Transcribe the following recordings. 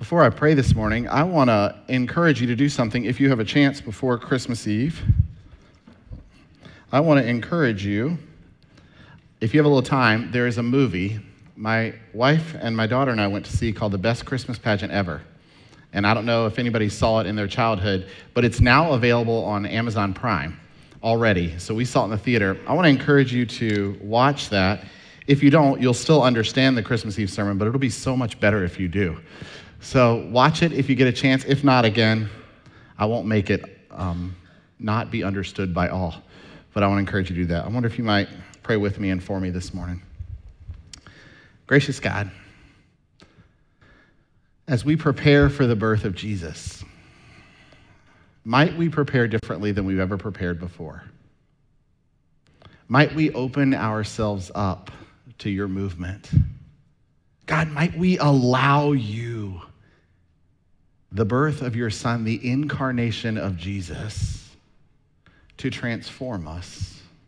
Before I pray this morning, I want to encourage you to do something if you have a chance before Christmas Eve. I want to encourage you, if you have a little time, there is a movie my wife and my daughter and I went to see called The Best Christmas Pageant Ever. And I don't know if anybody saw it in their childhood, but it's now available on Amazon Prime already. So we saw it in the theater. I want to encourage you to watch that. If you don't, you'll still understand the Christmas Eve sermon, but it'll be so much better if you do. So watch it if you get a chance. If not, again, I won't make it not be understood by all. But I want to encourage you to do that. I wonder if you might pray with me and for me this morning. Gracious God, as we prepare for the birth of Jesus, might we prepare differently than we've ever prepared before? Might we open ourselves up to your movement? God, might we allow you, the birth of your Son, the incarnation of Jesus, to transform us?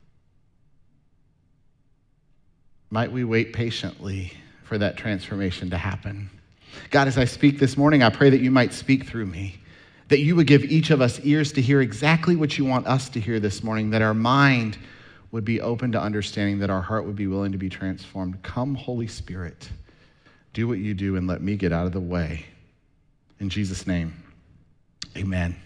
Might we wait patiently for that transformation to happen? God, as I speak this morning, I pray that you might speak through me, that you would give each of us ears to hear exactly what you want us to hear this morning, that our mind would be open to understanding, that our heart would be willing to be transformed. Come, Holy Spirit, do what you do and let me get out of the way. In Jesus' name, amen.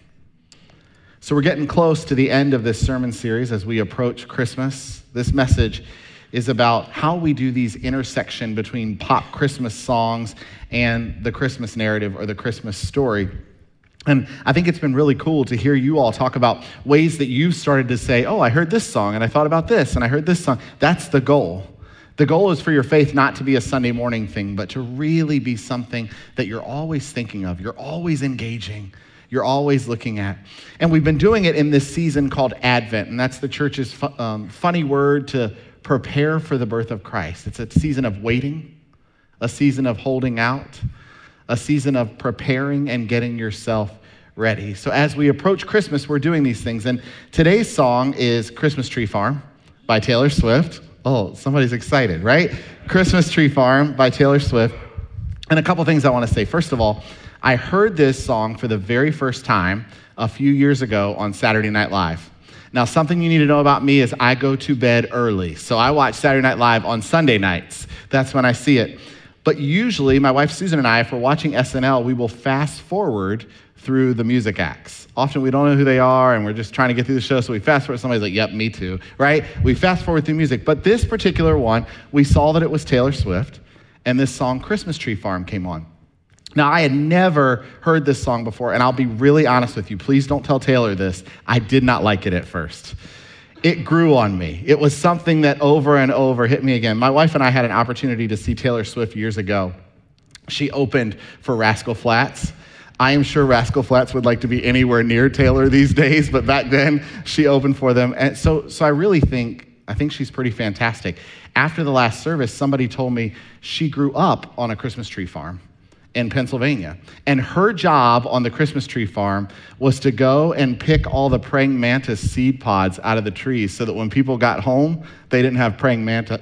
So we're getting close to the end of this sermon series as we approach Christmas. This message is about how we do these intersection between pop Christmas songs and the Christmas narrative or the Christmas story. And I think it's been really cool to hear you all talk about ways that you've started to say, oh, I heard this song and I thought about this and I heard this song. That's the goal. The goal is for your faith not to be a Sunday morning thing, but to really be something that you're always thinking of, you're always engaging, you're always looking at. And we've been doing it in this season called Advent, and that's the church's funny word to prepare for the birth of Christ. It's a season of waiting, a season of holding out, a season of preparing and getting yourself ready. So as we approach Christmas, we're doing these things. And today's song is Christmas Tree Farm by Taylor Swift. Oh, somebody's excited, right? Christmas Tree Farm by Taylor Swift. And a couple things I want to say. First of all, I heard this song for the very first time a few years ago on Saturday Night Live. Now, something you need to know about me is I go to bed early. So I watch Saturday Night Live on Sunday nights. That's when I see it. But usually, my wife Susan and I, if we're watching SNL, we will fast forward through the music acts. Often we don't know who they are, and we're just trying to get through the show, so we fast forward. Somebody's like, yep, me too, right? We fast forward through music. But this particular one, we saw that it was Taylor Swift, and this song, Christmas Tree Farm, came on. Now, I had never heard this song before, and I'll be really honest with you. Please don't tell Taylor this. I did not like it at first. It grew on me. It was something that over and over hit me again. My wife and I had an opportunity to see Taylor Swift years ago. She opened for Rascal Flatts. I am sure Rascal Flatts would like to be anywhere near Taylor these days, but back then she opened for them. And so I really think she's pretty fantastic. After the last service, somebody told me she grew up on a Christmas tree farm in Pennsylvania. And her job on the Christmas tree farm was to go and pick all the praying mantis seed pods out of the trees so that when people got home, they didn't have praying mantises,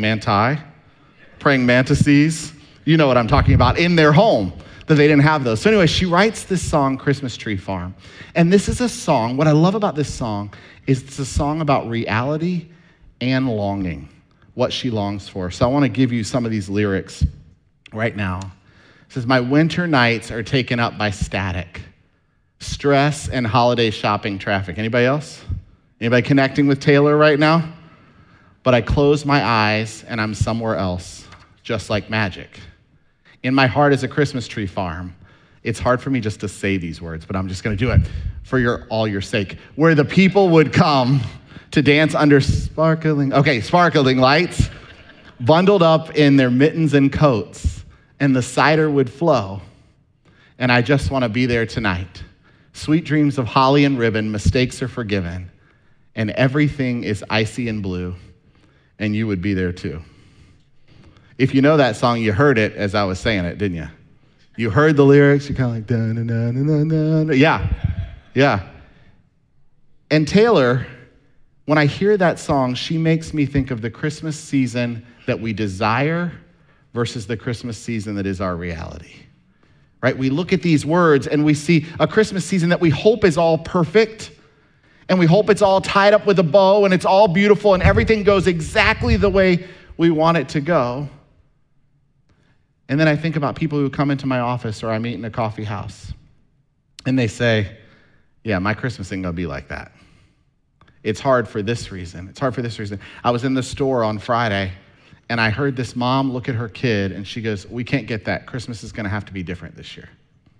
you know what I'm talking about, in their home, that they didn't have those. So anyway, she writes this song, Christmas Tree Farm. And this is a song, what I love about this song is it's a song about reality and longing, what she longs for. So I want to give you some of these lyrics right now. It says, my winter nights are taken up by static, stress, and holiday shopping traffic. Anybody else? Anybody connecting with Taylor right now? But I close my eyes and I'm somewhere else, just like magic. In my heart is a Christmas tree farm. It's hard for me just to say these words, but I'm just going to do it for your sake. Where the people would come to dance under sparkling lights, bundled up in their mittens and coats, and the cider would flow. And I just want to be there tonight. Sweet dreams of holly and ribbon, mistakes are forgiven, and everything is icy and blue, and you would be there too. If you know that song, you heard it as I was saying it, didn't you? You heard the lyrics, you're kind of like, da-na-na-na-na-na. Yeah. And Taylor, when I hear that song, she makes me think of the Christmas season that we desire versus the Christmas season that is our reality, right? We look at these words and we see a Christmas season that we hope is all perfect, and we hope it's all tied up with a bow and it's all beautiful and everything goes exactly the way we want it to go. And then I think about people who come into my office or I meet in a coffee house and they say, yeah, my Christmas ain't gonna be like that. It's hard for this reason. It's hard for this reason. I was in the store on Friday and I heard this mom look at her kid and she goes, we can't get that. Christmas is gonna have to be different this year.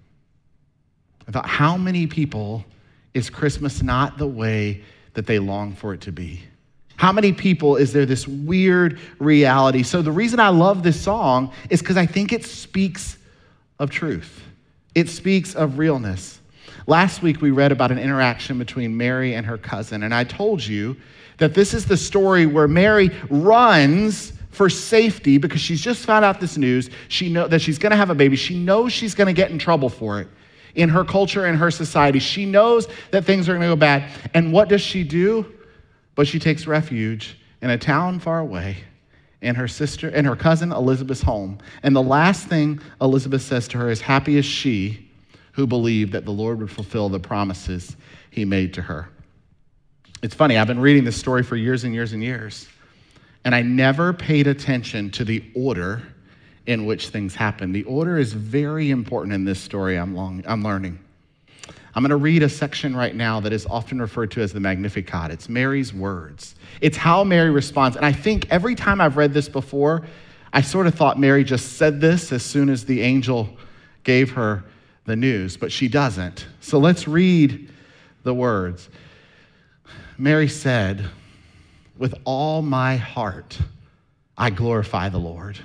I thought, how many people is Christmas not the way that they long for it to be? How many people is there this weird reality? So the reason I love this song is because I think it speaks of truth. It speaks of realness. Last week we read about an interaction between Mary and her cousin, and I told you that this is the story where Mary runs for safety because she's just found out this news. She knows that she's gonna have a baby. She knows she's gonna get in trouble for it. In her culture and her society, she knows that things are gonna go bad. And what does she do? But she takes refuge in a town far away in her sister and her cousin Elizabeth's home. And the last thing Elizabeth says to her is, happy is she who believed that the Lord would fulfill the promises he made to her. It's funny, I've been reading this story for years and years and years, and I never paid attention to the order in which things happen. The order is very important in this story I'm learning. I'm going to read a section right now that is often referred to as the Magnificat. It's Mary's words. It's how Mary responds. And I think every time I've read this before, I sort of thought Mary just said this as soon as the angel gave her the news, but she doesn't. So let's read the words. Mary said, with all my heart, I glorify the Lord.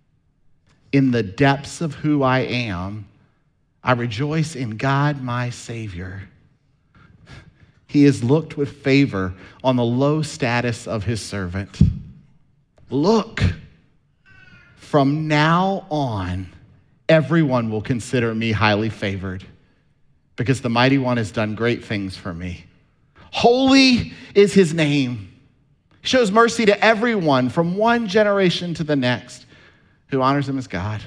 In the depths of who I am, I rejoice in God, my Savior. He has looked with favor on the low status of his servant. Look, from now on, everyone will consider me highly favored because the Mighty One has done great things for me. Holy is his name. He shows mercy to everyone from one generation to the next who honors him as God.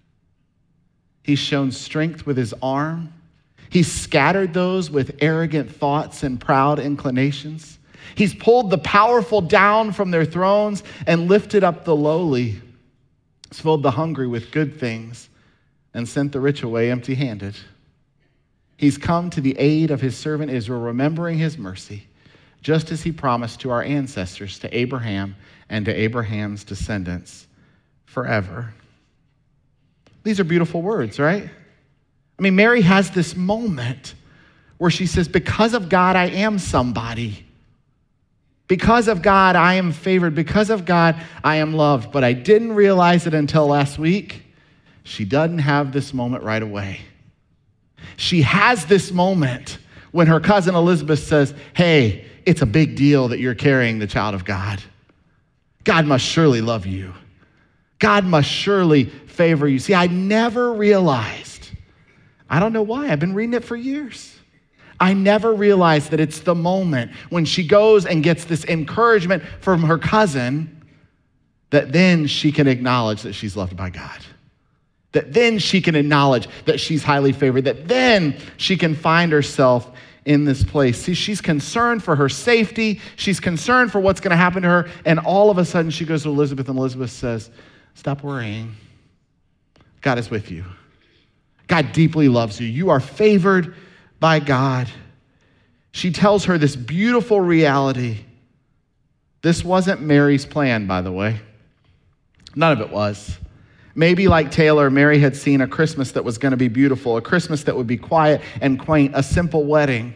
He's shown strength with his arm. He's scattered those with arrogant thoughts and proud inclinations. He's pulled the powerful down from their thrones and lifted up the lowly. He's filled the hungry with good things and sent the rich away empty-handed. He's come to the aid of his servant Israel, remembering his mercy, just as he promised to our ancestors, to Abraham and to Abraham's descendants forever. These are beautiful words, right? I mean, Mary has this moment where she says, because of God, I am somebody. Because of God, I am favored. Because of God, I am loved. But I didn't realize it until last week. She doesn't have this moment right away. She has this moment when her cousin Elizabeth says, hey, it's a big deal that you're carrying the child of God. God must surely love you. God must surely favor you. See, I never realized, I don't know why, I've been reading it for years. I never realized that it's the moment when she goes and gets this encouragement from her cousin that then she can acknowledge that she's loved by God. That then she can acknowledge that she's highly favored. That then she can find herself in this place. See, she's concerned for her safety. She's concerned for what's going to happen to her. And all of a sudden she goes to Elizabeth and Elizabeth says, stop worrying. God is with you. God deeply loves you. You are favored by God. She tells her this beautiful reality. This wasn't Mary's plan, by the way. None of it was. Maybe like Taylor, Mary had seen a Christmas that was going to be beautiful, a Christmas that would be quiet and quaint, a simple wedding.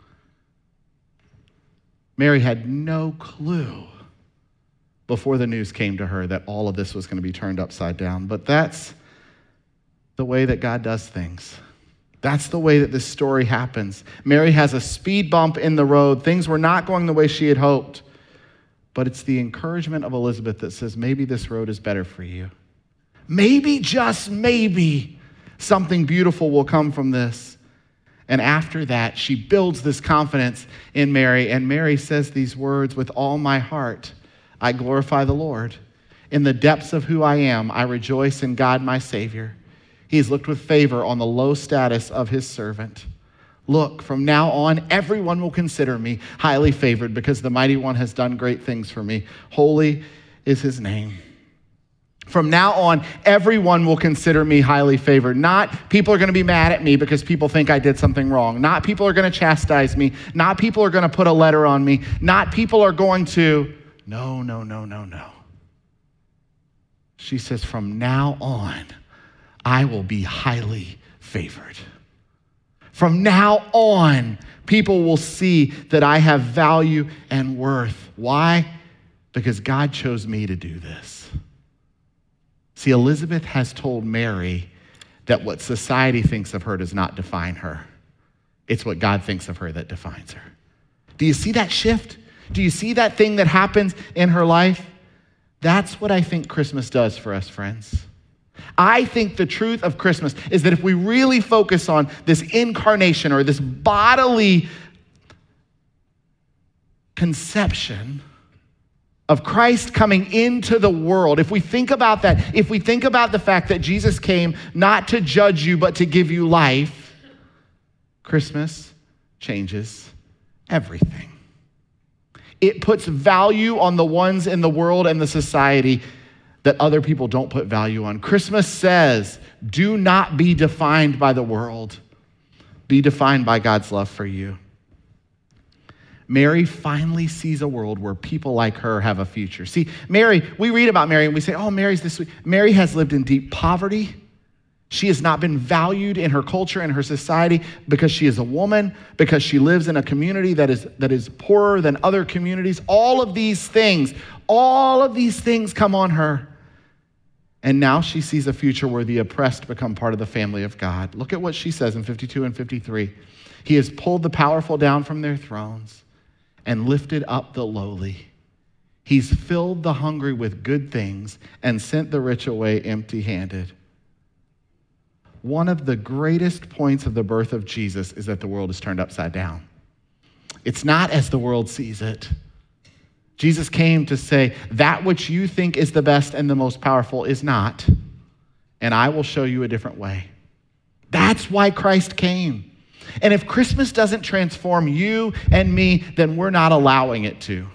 Mary had no clue before the news came to her that all of this was going to be turned upside down. But that's the way that God does things. That's the way that this story happens. Mary has a speed bump in the road. Things were not going the way she had hoped. But it's the encouragement of Elizabeth that says, maybe this road is better for you. Maybe, just maybe, something beautiful will come from this. And after that, she builds this confidence in Mary. And Mary says these words, with all my heart, I glorify the Lord. In the depths of who I am, I rejoice in God, my Savior. He has looked with favor on the low status of his servant. Look, from now on, everyone will consider me highly favored because the Mighty One has done great things for me. Holy is his name. From now on, everyone will consider me highly favored. Not people are going to be mad at me because people think I did something wrong. Not people are going to chastise me. Not people are going to put a letter on me. Not people are going to, no. She says, from now on, I will be highly favored. From now on, people will see that I have value and worth. Why? Because God chose me to do this. See, Elizabeth has told Mary that what society thinks of her does not define her. It's what God thinks of her that defines her. Do you see that shift? Do you see that thing that happens in her life? That's what I think Christmas does for us, friends. I think the truth of Christmas is that if we really focus on this incarnation or this bodily conception of Christ coming into the world, if we think about that, if we think about the fact that Jesus came not to judge you, but to give you life, Christmas changes everything. It puts value on the ones in the world and the society that other people don't put value on. Christmas says, do not be defined by the world. Be defined by God's love for you. Mary finally sees a world where people like her have a future. See, Mary, we read about Mary and we say, oh, Mary's this sweet. Mary has lived in deep poverty. She has not been valued in her culture and her society because she is a woman, because she lives in a community that is poorer than other communities. All of these things come on her. And now she sees a future where the oppressed become part of the family of God. Look at what she says in 52 and 53. He has pulled the powerful down from their thrones and lifted up the lowly. He's filled the hungry with good things and sent the rich away empty-handed. One of the greatest points of the birth of Jesus is that the world is turned upside down. It's not as the world sees it. Jesus came to say, that which you think is the best and the most powerful is not, and I will show you a different way. That's why Christ came. And if Christmas doesn't transform you and me, then we're not allowing it to.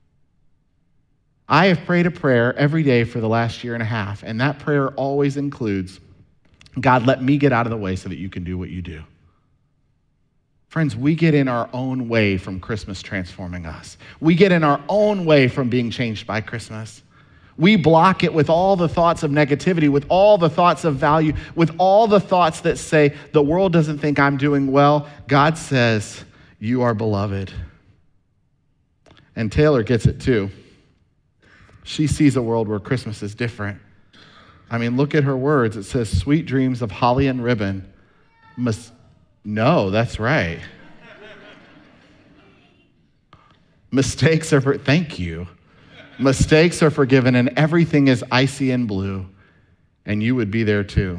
I have prayed a prayer every day for the last year and a half, and that prayer always includes, God, let me get out of the way so that you can do what you do. Friends, we get in our own way from Christmas transforming us. We get in our own way from being changed by Christmas. We block it with all the thoughts of negativity, with all the thoughts of value, with all the thoughts that say, the world doesn't think I'm doing well. God says, you are beloved. And Taylor gets it too. She sees a world where Christmas is different. I mean, look at her words. It says, sweet dreams of holly and ribbon. No, that's right. Thank you. Mistakes are forgiven and everything is icy and blue. And you would be there too.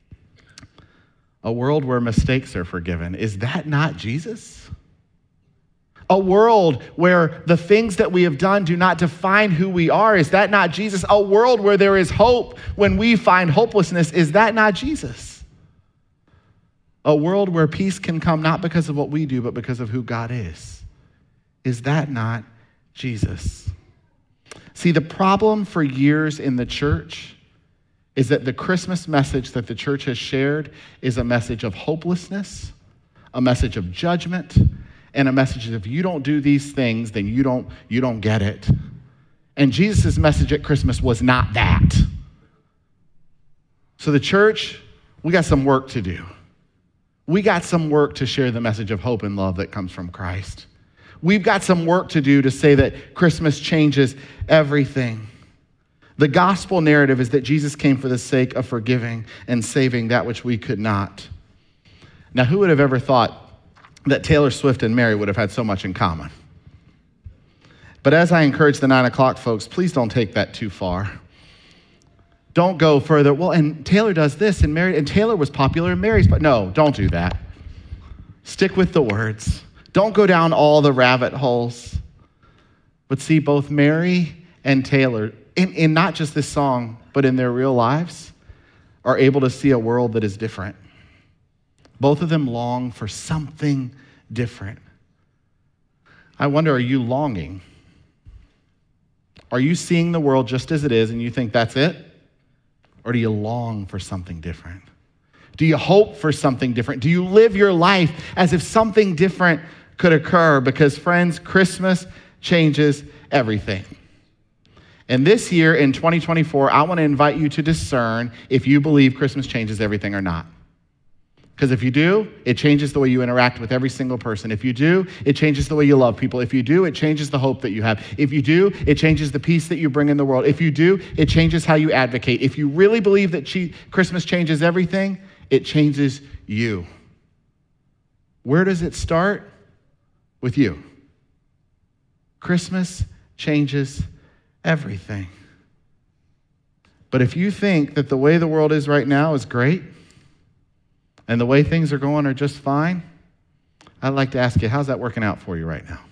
A world where mistakes are forgiven. Is that not Jesus? A world where the things that we have done do not define who we are. Is that not Jesus? A world where there is hope when we find hopelessness. Is that not Jesus? A world where peace can come not because of what we do, but because of who God is. Is that not Jesus? See, the problem for years in the church is that the Christmas message that the church has shared is a message of hopelessness, a message of judgment, and a message of if you don't do these things, then you don't get it. And Jesus' message at Christmas was not that. So the church, we got some work to do. We got some work to share the message of hope and love that comes from Christ. We've got some work to do to say that Christmas changes everything. The gospel narrative is that Jesus came for the sake of forgiving and saving that which we could not. Now, who would have ever thought that Taylor Swift and Mary would have had so much in common? But as I encourage the 9 o'clock folks, please don't take that too far. Don't go further. Well, and Taylor does this, and Taylor was popular in Mary's, but no, don't do that. Stick with the words. Don't go down all the rabbit holes. But see, both Mary and Taylor, in not just this song, but in their real lives, are able to see a world that is different. Both of them long for something different. I wonder, are you longing? Are you seeing the world just as it is and you think that's it? Or do you long for something different? Do you hope for something different? Do you live your life as if something different could occur? Because friends, Christmas changes everything. And this year in 2024, I want to invite you to discern if you believe Christmas changes everything or not. Because if you do, it changes the way you interact with every single person. If you do, it changes the way you love people. If you do, it changes the hope that you have. If you do, it changes the peace that you bring in the world. If you do, it changes how you advocate. If you really believe that Christmas changes everything, it changes you. Where does it start? With you. Christmas changes everything. But if you think that the way the world is right now is great, and the way things are going are just fine, I'd like to ask you, how's that working out for you right now?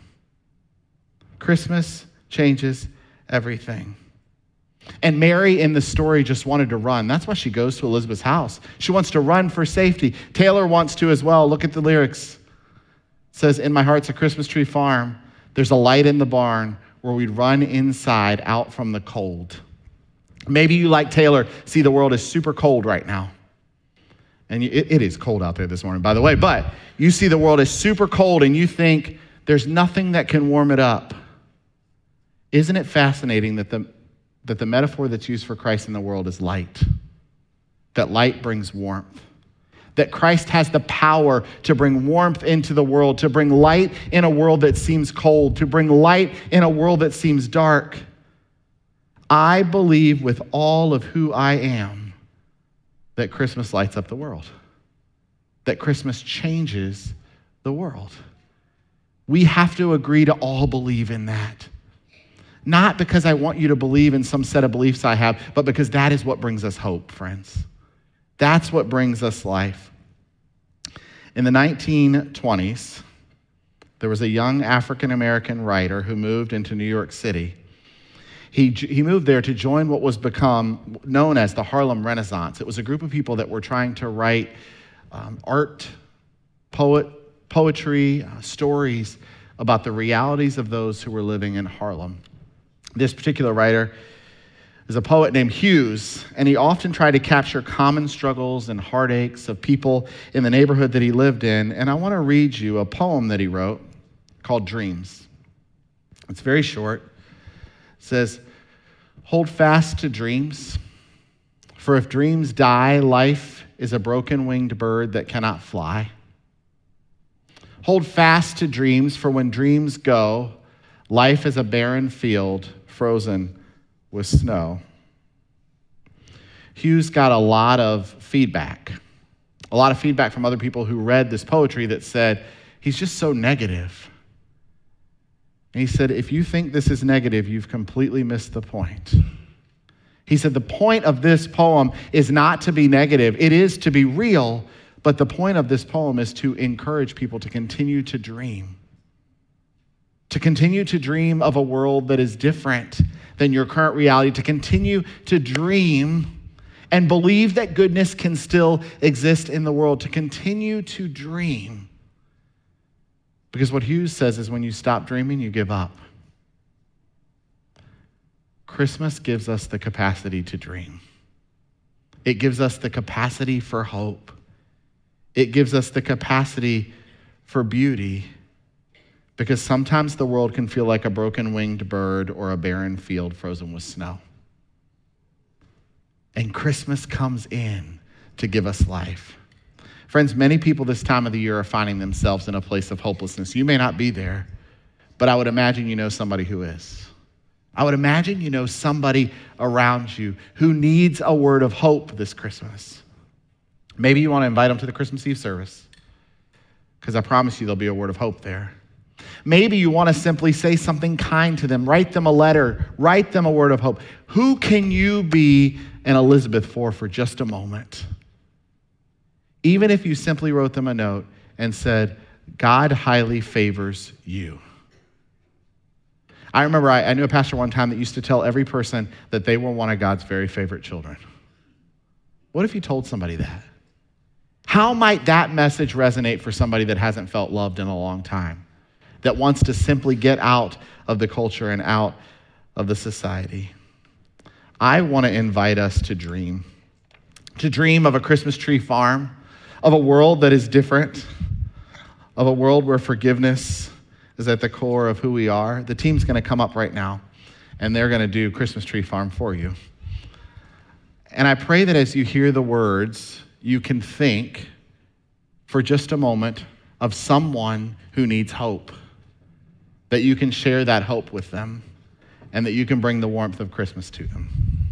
Christmas changes everything. And Mary in the story just wanted to run. That's why she goes to Elizabeth's house. She wants to run for safety. Taylor wants to as well. Look at the lyrics. It says, in my heart's a Christmas tree farm. There's a light in the barn where we'd run inside out from the cold. Maybe you, like Taylor, see the world is super cold right now. And it is cold out there this morning, by the way, but you see the world is super cold and you think there's nothing that can warm it up. Isn't it fascinating that the metaphor that's used for Christ in the world is light? That light brings warmth. That Christ has the power to bring warmth into the world, to bring light in a world that seems cold, to bring light in a world that seems dark. I believe with all of who I am that Christmas lights up the world, that Christmas changes the world. We have to agree to all believe in that. Not because I want you to believe in some set of beliefs I have, but because that is what brings us hope, friends. That's what brings us life. In the 1920s, there was a young African-American writer who moved into New York City. He moved there to join what was become known as the Harlem Renaissance. It was a group of people that were trying to write art, poetry, stories about the realities of those who were living in Harlem. This particular writer is a poet named Hughes, and he often tried to capture common struggles and heartaches of people in the neighborhood that he lived in. And I want to read you a poem that he wrote called Dreams. It's very short. It says, hold fast to dreams, for if dreams die, life is a broken-winged bird that cannot fly. Hold fast to dreams, for when dreams go, life is a barren field frozen with snow. Hughes got a lot of feedback from other people who read this poetry that said, he's just so negative. And he said, if you think this is negative, you've completely missed the point. He said, the point of this poem is not to be negative. It is to be real, but the point of this poem is to encourage people to continue to dream. To continue to dream of a world that is different than your current reality. To continue to dream and believe that goodness can still exist in the world. To continue to dream. Because what Hughes says is when you stop dreaming, you give up. Christmas gives us the capacity to dream. It gives us the capacity for hope. It gives us the capacity for beauty. Because sometimes the world can feel like a broken-winged bird or a barren field frozen with snow. And Christmas comes in to give us life. Friends, many people this time of the year are finding themselves in a place of hopelessness. You may not be there, but I would imagine you know somebody who is. I would imagine you know somebody around you who needs a word of hope this Christmas. Maybe you want to invite them to the Christmas Eve service, because I promise you there'll be a word of hope there. Maybe you want to simply say something kind to them, write them a letter, write them a word of hope. Who can you be an Elizabeth for just a moment? Even if you simply wrote them a note and said, God highly favors you. I remember I knew a pastor one time that used to tell every person that they were one of God's very favorite children. What if you told somebody that? How might that message resonate for somebody that hasn't felt loved in a long time, that wants to simply get out of the culture and out of the society? I want to invite us to dream of a Christmas tree farm, of a world that is different, of a world where forgiveness is at the core of who we are. The team's going to come up right now, and they're going to do Christmas Tree Farm for you. And I pray that as you hear the words, you can think for just a moment of someone who needs hope, that you can share that hope with them, and that you can bring the warmth of Christmas to them.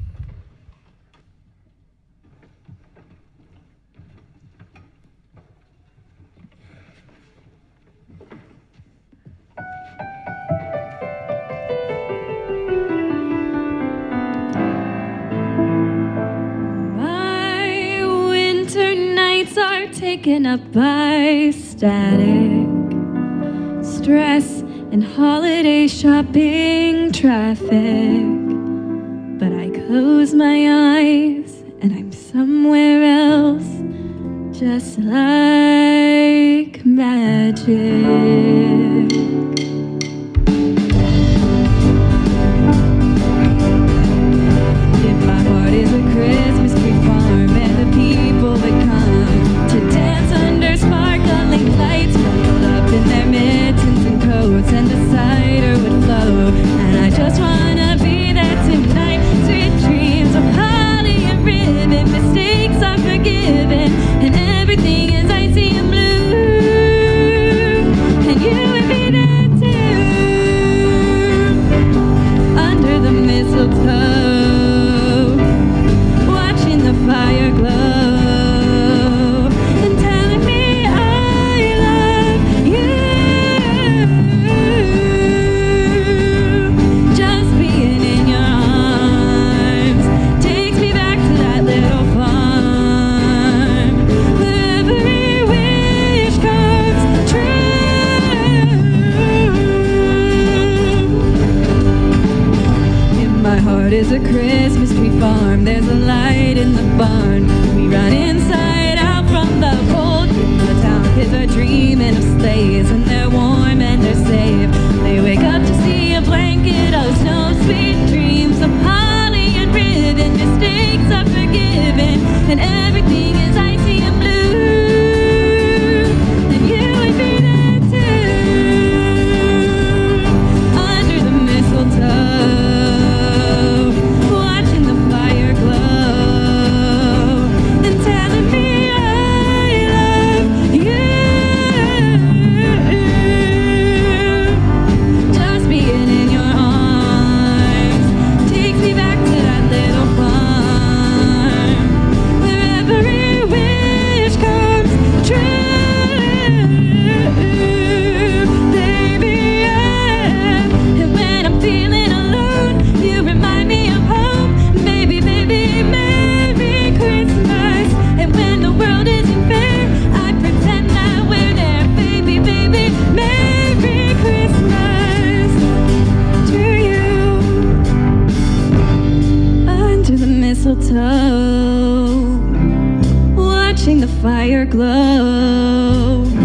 Taken up by static, stress, and holiday shopping traffic. But I close my eyes and I'm somewhere else, just like magic. If my heart is a Christmas tree farm and the people that come to dance under sparkling lights, bundled up in their mittens and coats, and the cider would flow. And I just wanna be there tonight. Sweet dreams of holly and ribbon, mistakes are forgiven, and everything is icy and blue. And you would be there too, under the mistletoe, watching the fire glow. Is a Christmas tree farm, there's a light in the barn. We run inside out from the cold. The town kids are dreaming of sleighs, and they're warm and they're safe. They wake up to see a blanket of snow, sweet dreams of holly and ribbon. Mistakes are forgiven, and everything is icy and blue. And you would be there too, under the mistletoe. Watching the fire glow.